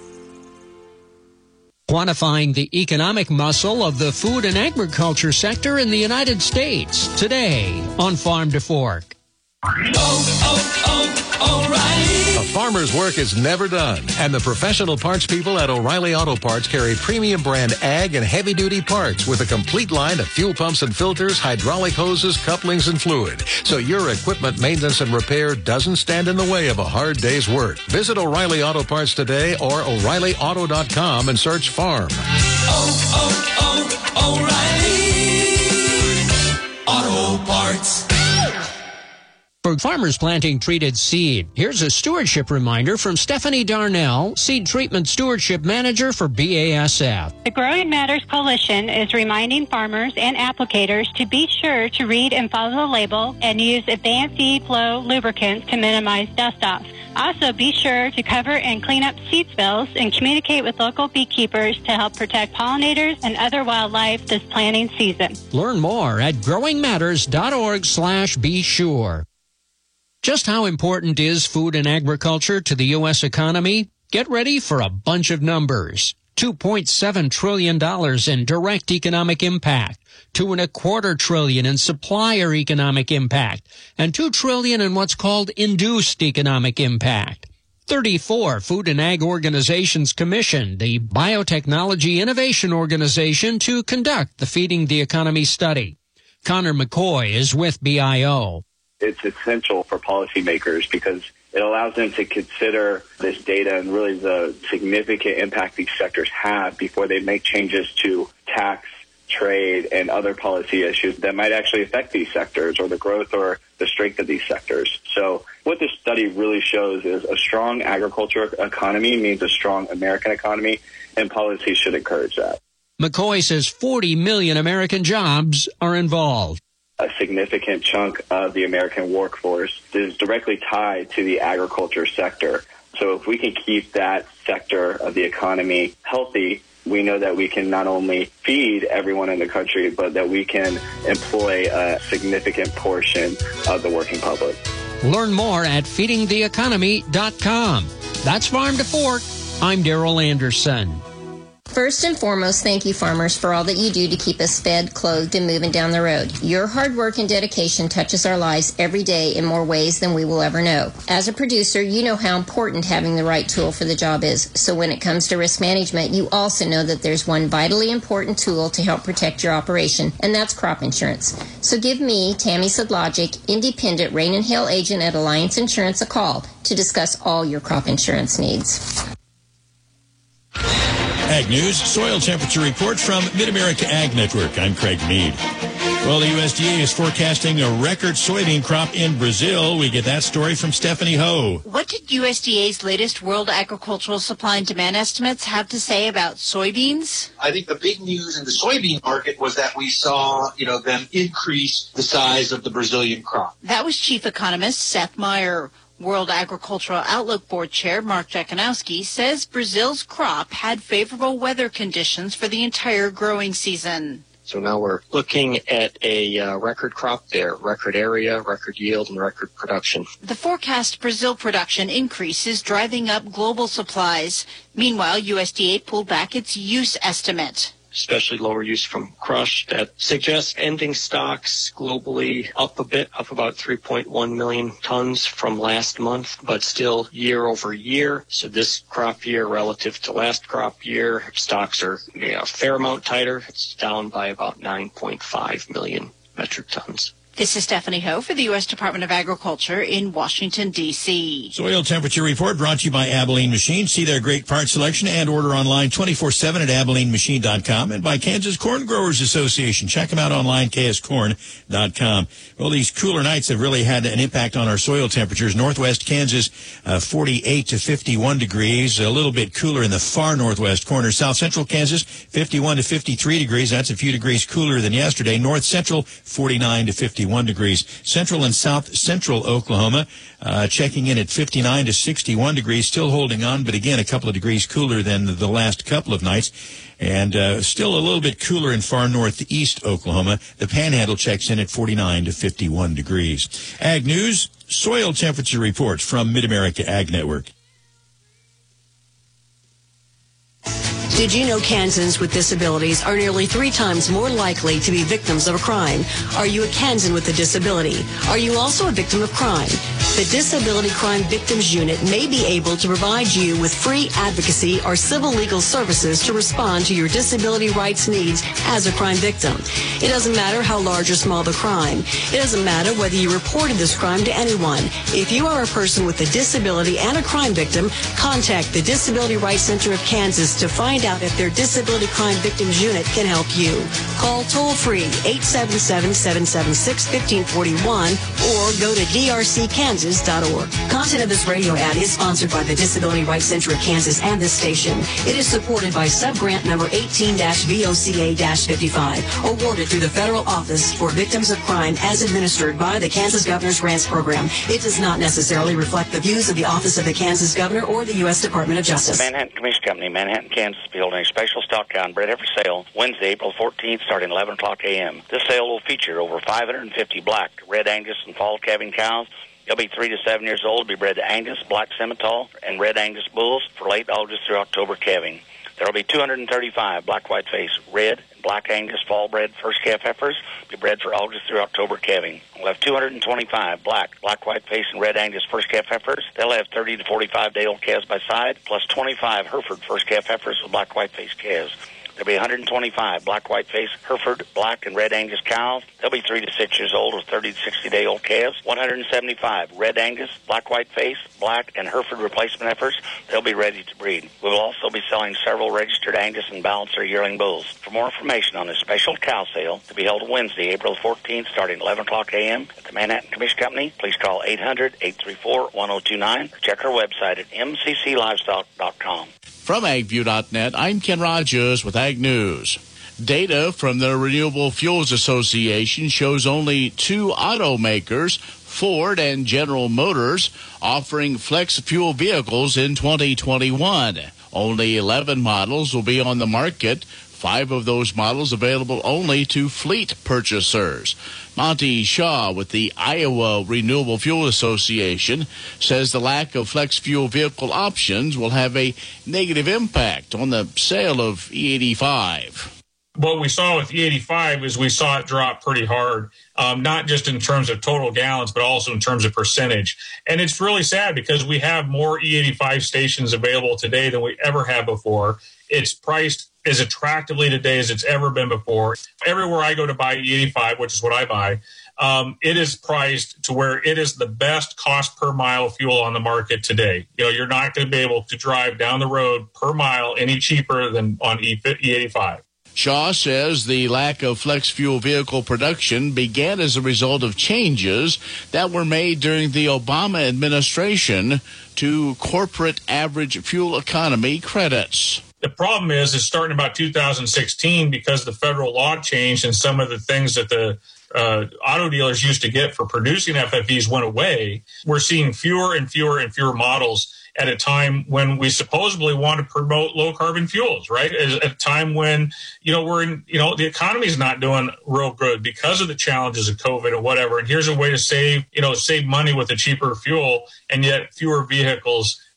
Quantifying the economic muscle of the food and agriculture sector in the United States. Today on Farm to Fork. O'Reilly. A farmer's work is never done, and the professional parts people at O'Reilly Auto Parts carry premium brand ag and heavy-duty parts with a complete line of fuel pumps and filters, hydraulic hoses, couplings, and fluid. So your equipment maintenance and repair doesn't stand in the way of a hard day's work. Visit O'Reilly Auto Parts today or O'ReillyAuto.com and search farm. O'Reilly Auto Parts. For farmers planting treated seed, here's a stewardship reminder from Stephanie Darnell, Seed Treatment Stewardship Manager for BASF. The Growing Matters Coalition is reminding farmers and applicators to be sure to read and follow the label and use advanced seed flow lubricants to minimize dust-off. Also, be sure to cover and clean up seed spills and communicate with local beekeepers to help protect pollinators and other wildlife this planting season. Learn more at growingmatters.org/be sure. Just how important is food and agriculture to the U.S. economy? Get ready for a bunch of numbers. $2.7 trillion in direct economic impact, $2.25 trillion in supplier economic impact, and $2 trillion in what's called induced economic impact. 34 Food and Ag organizations commissioned the Biotechnology Innovation Organization to conduct the Feeding the Economy study. Connor McCoy is with BIO. It's essential for policymakers because it allows them to consider this data and really the significant impact these sectors have before they make changes to tax, trade, and other policy issues that might actually affect these sectors or the growth or the strength of these sectors. So what this study really shows is a strong agriculture economy means a strong American economy, and policy should encourage that. McCoy says 40 million American jobs are involved. A significant chunk of the American workforce is directly tied to the agriculture sector. So if we can keep that sector of the economy healthy, we know that we can not only feed everyone in the country, but that we can employ a significant portion of the working public. Learn more at feedingtheeconomy.com. That's Farm to Fork. I'm Darrell Anderson. First and foremost, thank you, farmers, for all that you do to keep us fed, clothed, and moving down the road. Your hard work and dedication touches our lives every day in more ways than we will ever know. As a producer, you know how important having the right tool for the job is. So when it comes to risk management, you also know that there's one vitally important tool to help protect your operation, and that's crop insurance. So give me, Tammy Sedlogic, independent rain and hail agent at Alliance Insurance, a call to discuss all your crop insurance needs. Ag News, soil temperature report from Mid-America Ag Network. I'm Craig Mead. Well, the USDA is forecasting a record soybean crop in Brazil. We get that story from Stephanie Ho. What did USDA's latest World Agricultural Supply and Demand estimates have to say about soybeans? I think the big news in the soybean market was that we saw, them increase the size of the Brazilian crop. That was Chief Economist Seth Meyer. World Agricultural Outlook Board Chair Mark Jekanowski says Brazil's crop had favorable weather conditions for the entire growing season. So now we're looking at a record crop there, record area, record yield, and record production. The forecast Brazil production increase is driving up global supplies. Meanwhile, USDA pulled back its use estimate. especially lower use from crush, that suggests ending stocks globally up a bit, up about 3.1 million tons from last month, but still year over year. So this crop year relative to last crop year, stocks are a fair amount tighter. It's down by about 9.5 million metric tons. This is Stephanie Ho for the U.S. Department of Agriculture in Washington, D.C. Soil temperature report brought to you by Abilene Machine. See their great part selection and order online 24/7 at AbileneMachine.com, and by Kansas Corn Growers Association. Check them out online, kscorn.com. Well, these cooler nights have really had an impact on our soil temperatures. Northwest Kansas, 48 to 51 degrees, a little bit cooler in the far northwest corner. South Central Kansas, 51 to 53 degrees. That's a few degrees cooler than yesterday. North Central, 49 to 51 degrees. Central and South Central Oklahoma, checking in at 59 to 61 degrees, still holding on, but again, a couple of degrees cooler than the last couple of nights. And still a little bit cooler in far northeast Oklahoma. The Panhandle checks in at 49 to 51 degrees. Ag News, soil temperature reports from Mid-America Ag Network. Did you know Kansans with disabilities are nearly 3 times more likely to be victims of a crime? Are you a Kansan with a disability? Are you also a victim of crime? The Disability Crime Victims Unit may be able to provide you with free advocacy or civil legal services to respond to your disability rights needs as a crime victim. It doesn't matter how large or small the crime. It doesn't matter whether you reported this crime to anyone. If you are a person with a disability and a crime victim, contact the Disability Rights Center of Kansas to find out if their Disability Crime Victims Unit can help you. Call toll-free 877-776-1541 or go to drckansas.org. Content of this radio ad is sponsored by the Disability Rights Center of Kansas and this station. It is supported by subgrant number 18-VOCA-55, awarded through the Federal Office for Victims of Crime as administered by the Kansas Governor's Grants Program. It does not necessarily reflect the views of the Office of the Kansas Governor or the U.S. Department of Justice. Manhattan Commission Company, Manhattan, Kansas, be holding a special stock cow and bread heifer sale Wednesday, April 14th, starting 11 o'clock a.m. This sale will feature over 550 black, red Angus, and fall calving cows. They'll be 3 to 7 years old, be bred to Angus, black Simmental, and red Angus bulls for late August through October calving. There will be 235 black white face, red, and black Angus fall bred first calf heifers, be bred for August through October calving. We'll have 225 black white face, and red Angus first calf heifers. They'll have 30 to 45 day old calves by side, plus 25 Hereford first calf heifers with black white face calves. There'll be 125 black white face Hereford, black, and red Angus cows. They'll be 3 to 6 years old with 30 to 60 day old calves. 175 red Angus, black white face, black, and Hereford replacement heifers. They'll be ready to breed. We will also be selling several registered Angus and Balancer yearling bulls. For more information on this special cow sale to be held Wednesday, April 14th, starting 11 o'clock a.m. at the Manhattan Commission Company, please call 800-834-1029 or check our website at mcclivestock.com. From AgView.net, I'm Ken Rogers with Ag News. Data from the Renewable Fuels Association shows only 2 automakers, Ford and General Motors, offering flex fuel vehicles in 2021. Only 11 models will be on the market, 5 of those models available only to fleet purchasers. Monty Shaw with the Iowa Renewable Fuel Association says the lack of flex fuel vehicle options will have a negative impact on the sale of E85. What we saw with E85 is we saw it drop pretty hard, not just in terms of total gallons, but also in terms of percentage. And it's really sad because we have more E85 stations available today than we ever have before. It's priced as attractively today as it's ever been before. Everywhere I go to buy E85, which is what I buy, it is priced to where it is the best cost per mile fuel on the market today. You know, you're not going to be able to drive down the road per mile any cheaper than on E85. Shaw says the lack of flex fuel vehicle production began as a result of changes that were made during the Obama administration to corporate average fuel economy credits. The problem is it's starting about 2016 because the federal law changed and some of the things that the auto dealers used to get for producing FFEs went away. We're seeing fewer and fewer and fewer models at a time when we supposedly want to promote low carbon fuels, right? At a time when, the economy is not doing real good because of the challenges of COVID or whatever. And here's a way to save money with a cheaper fuel and yet fewer vehicles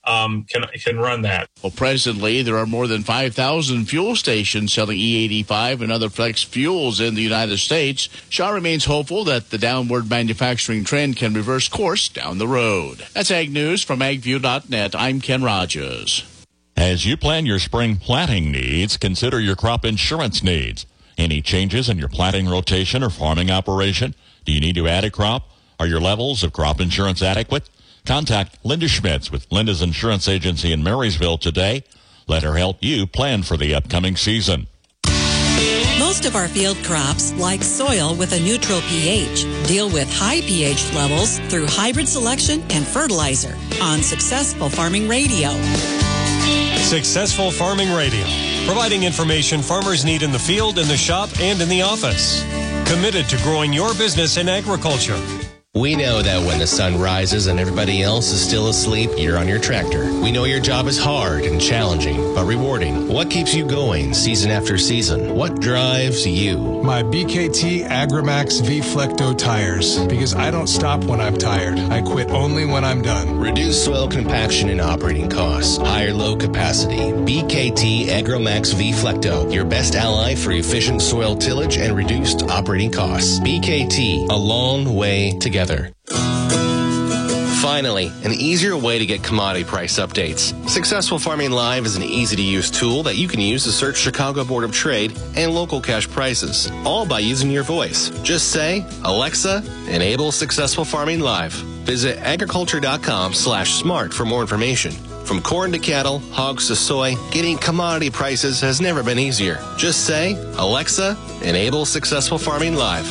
can run that. Well, presently, there are more than 5,000 fuel stations selling E85 and other flex fuels in the United States. Shaw remains hopeful that the downward manufacturing trend can reverse course down the road. That's Ag News from agview.net. I'm Ken Rogers. As you plan your spring planting needs, consider your crop insurance needs. Any changes in your planting rotation or farming operation? Do you need to add a crop? Are your levels of crop insurance adequate? Contact Linda Schmitz with Linda's Insurance Agency in Marysville today. Let her help you plan for the upcoming season. Most of our field crops, like soil with a neutral pH, deal with high pH levels through hybrid selection and fertilizer on Successful Farming Radio. Successful Farming Radio, providing information farmers need in the field, in the shop, and in the office. Committed to growing your business in agriculture. We know that when the sun rises and everybody else is still asleep, you're on your tractor. We know your job is hard and challenging, but rewarding. What keeps you going season after season? What drives you? My BKT Agrimax V-Flecto tires, because I don't stop when I'm tired. I quit only when I'm done. Reduce soil compaction and operating costs. Higher low capacity. BKT Agrimax V-Flecto, your best ally for efficient soil tillage and reduced operating costs. BKT, a long way together. Finally, an easier way to get commodity price updates. Successful Farming Live is an easy-to-use tool that you can use to search Chicago Board of Trade and local cash prices, all by using your voice. Just say, Alexa, enable Successful Farming Live. Visit agriculture.com/smart for more information. From corn to cattle, hogs to soy, getting commodity prices has never been easier. Just say, Alexa, enable Successful Farming Live.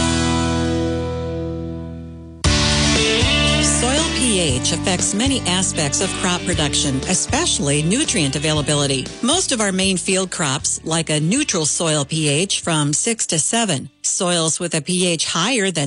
Soil pH affects many aspects of crop production, especially nutrient availability. Most of our main field crops like a neutral soil pH from 6 to 7. Soils with a pH higher than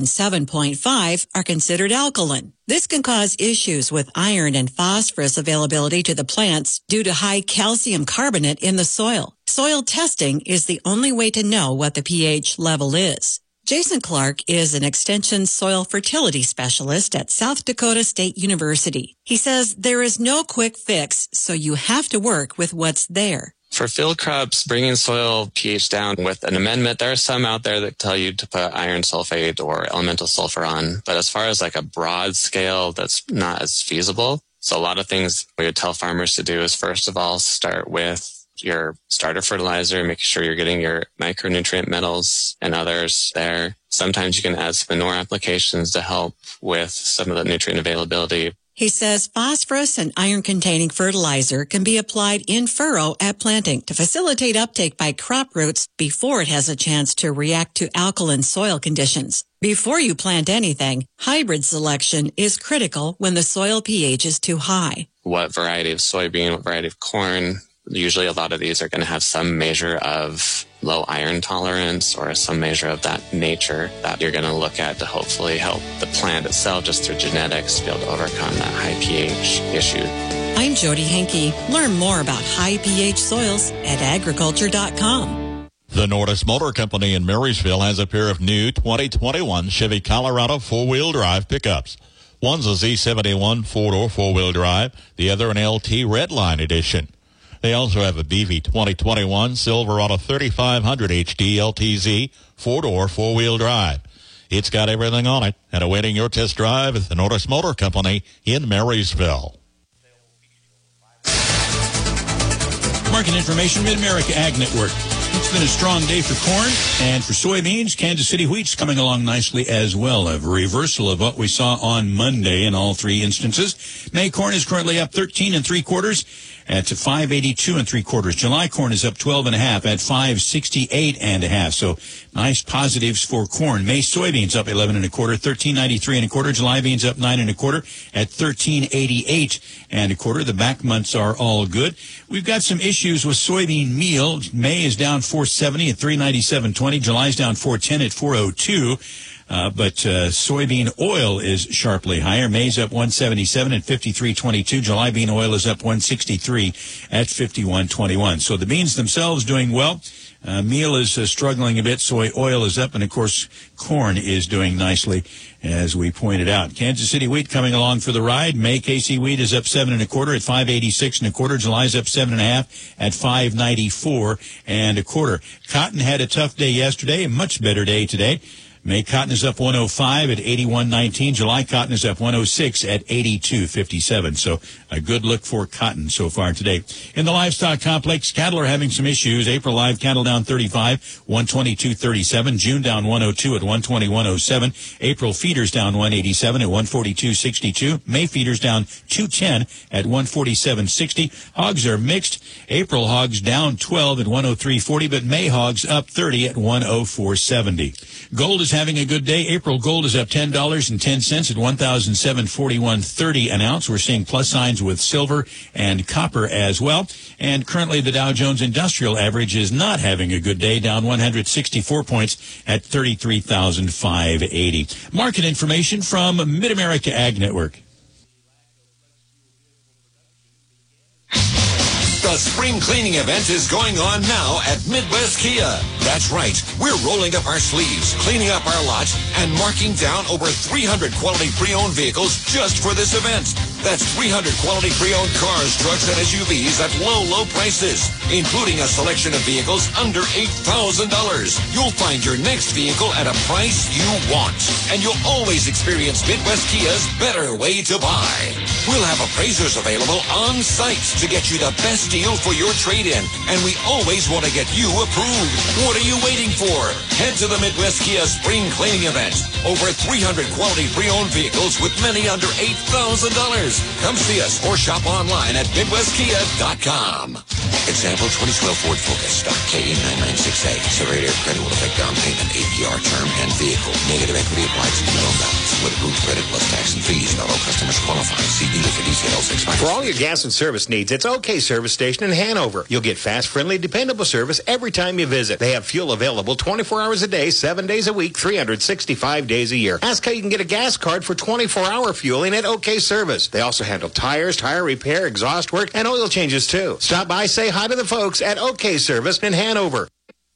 7.5 are considered alkaline. This can cause issues with iron and phosphorus availability to the plants due to high calcium carbonate in the soil. Soil testing is the only way to know what the pH level is. Jason Clark is an extension soil fertility specialist at South Dakota State University. He says there is no quick fix, so you have to work with what's there. For field crops, bringing soil pH down with an amendment, there are some out there that tell you to put iron sulfate or elemental sulfur on. But as far as like a broad scale, that's not as feasible. So a lot of things we would tell farmers to do is, first of all, start with your starter fertilizer, making sure you're getting your micronutrient metals and others there. Sometimes you can add some manure applications to help with some of the nutrient availability. He says phosphorus and iron-containing fertilizer can be applied in furrow at planting to facilitate uptake by crop roots before it has a chance to react to alkaline soil conditions. Before you plant anything, hybrid selection is critical when the soil pH is too high. What variety of soybean, what variety of corn? Usually a lot of these are going to have some measure of low iron tolerance or some measure of that nature that you're going to look at to hopefully help the plant itself just through genetics to be able to overcome that high pH issue. I'm Jody Henke. Learn more about high pH soils at agriculture.com. The Nordis Motor Company in Marysville has a pair of new 2021 Chevy Colorado four-wheel drive pickups. One's a Z71 four-door four-wheel drive, the other an LT Redline edition. They also have a BV 2021 Silverado 3500 HD LTZ four-door four-wheel drive. It's got everything on it, and awaiting your test drive at the Nordis Motor Company in Marysville. Market information, Mid-America Ag Network. It's been a strong day for corn and for soybeans. Kansas City wheat's coming along nicely as well. A reversal of what we saw on Monday in all three instances. May corn is currently up 13 3/4 at 582 3/4. July corn is up 12.5 at 568 1/2. So nice positives for corn. May soybeans up 11 1/4, 1393 1/4. July beans up 9 1/4 at 1388 1/4. The back months are all good. We've got some issues with soybean meal. May is down 470 at 397.20. July's down 410 at 402. But soybean oil is sharply higher. May's up 177 at 53.22. July bean oil is up 163 at 51.21. So the beans themselves doing well. Meal is struggling a bit. Soy oil is up, and of course, corn is doing nicely, as we pointed out. Kansas City wheat coming along for the ride. May KC wheat is up 7 1/4 at 5.86 1/4. July's up 7 1/2 at 5.94 1/4. Cotton had a tough day yesterday, a much better day today. May cotton is up 105 at 81.19. July cotton is up 106 at 82.57. So a good look for cotton so far today. In the livestock complex, cattle are having some issues. April live cattle down 35, 122.37. June down 102 at 120.107. April feeders down 187 at 142.62. May feeders down 210 at 147.60. Hogs are mixed. April hogs down 12 at 103.40, but May hogs up 30 at 104.70. Gold is having a good day. April gold is up $10.10 at $1,741.30 an ounce. We're seeing plus signs with silver and copper as well. And currently the Dow Jones Industrial Average is not having a good day, down 164 points at 33,580. Market information from Mid-America Ag Network. The spring cleaning event is going on now at Midwest Kia. That's right. We're rolling up our sleeves, cleaning up our lot, and marking down over 300 quality pre-owned vehicles just for this event. That's 300 quality pre-owned cars, trucks, and SUVs at low, low prices, including a selection of vehicles under $8,000. You'll find your next vehicle at a price you want, and you'll always experience Midwest Kia's better way to buy. We'll have appraisers available on site to get you the best deal for your trade-in, and we always want to get you approved. What are you waiting for? Head to the Midwest Kia Spring Cleaning Event. Over 300 quality pre-owned vehicles with many under $8,000. Come see us or shop online at MidwestKia.com. Example 2012 Ford Focus, stock KE996A. Surveyed credit will affect down payment, APR term, and vehicle. Negative equity applied to the loan balance. With approved credit plus tax and fees. Not all customers qualify. See dealer for details. For all your gas and service needs, it's OK Service Station in Hanover. You'll get fast, friendly, dependable service every time you visit. They have fuel available 24 hours a day, 7 days a week, 365 days a year. Ask how you can get a gas card for 24-hour fueling at OK Service. They also handle tires, tire repair, exhaust work, and oil changes too. Stop by, say hi to the folks at OK Service in Hanover.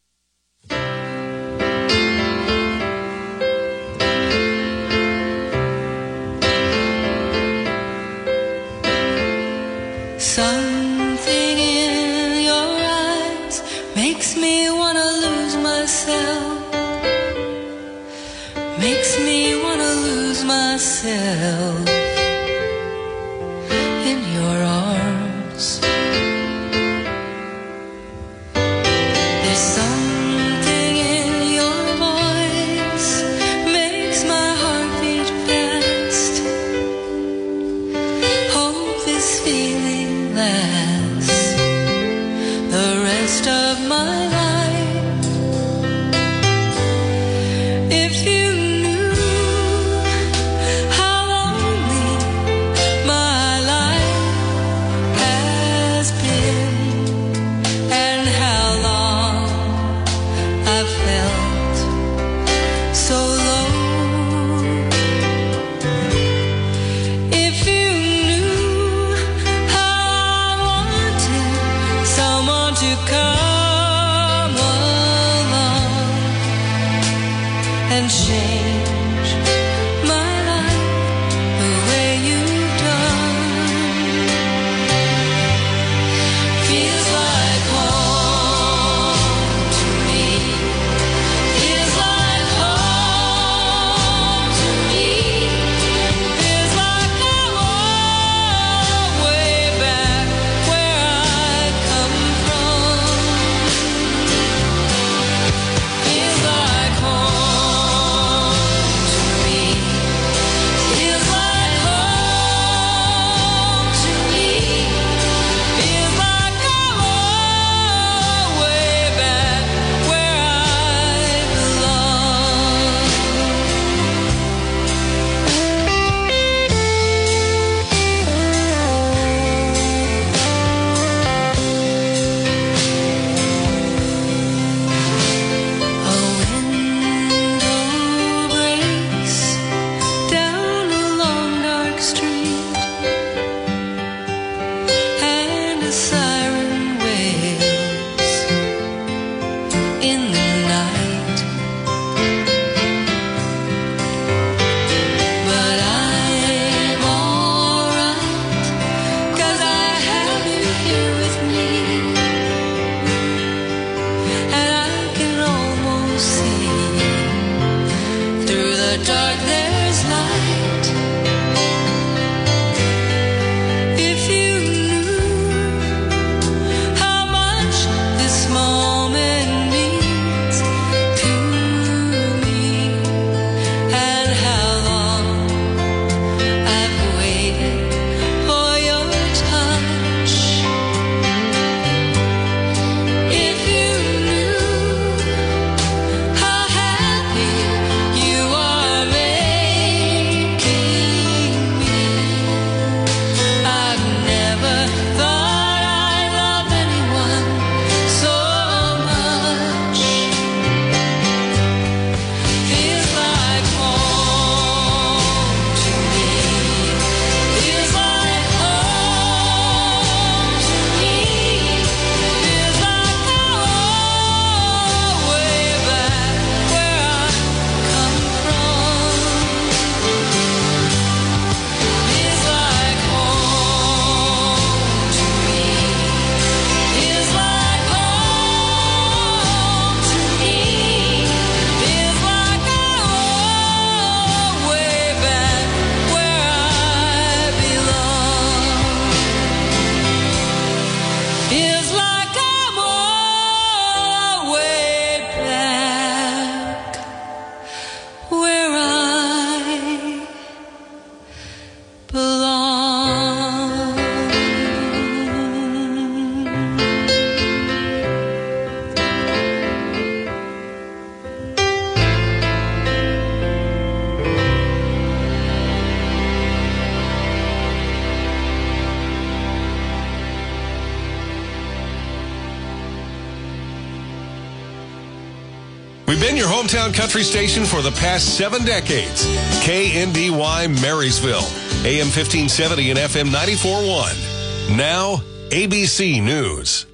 Something in your eyes makes me want to lose myself. Makes me want to lose myself in your arms. There's something in your voice makes my heart beat fast. Hope this feeling lasts the rest of my life. If you knew how lonely my life has been and how long I've felt so low. If you knew how I wanted someone to come along and change my life the way you've done. Feels like home to me. Feels like home to me. Feels like I'm all way back where I come from. Feels like home to me. dark there's light. If you knew how much this moment means to me, and how long I've waited for your touch. If you knew how happy you are making me, I've never thought I loved anyone so much. Feels like home to me. Feels like home to me. Feels like home way back where I come from. Feels like home to me. Feels like home to me. Feels like home way back where I belong. Feels like I'm all way back where I belong. We've been your hometown country station for the past 7 decades. KNDY Marysville, AM 1570 and FM 94.1. Now, ABC News.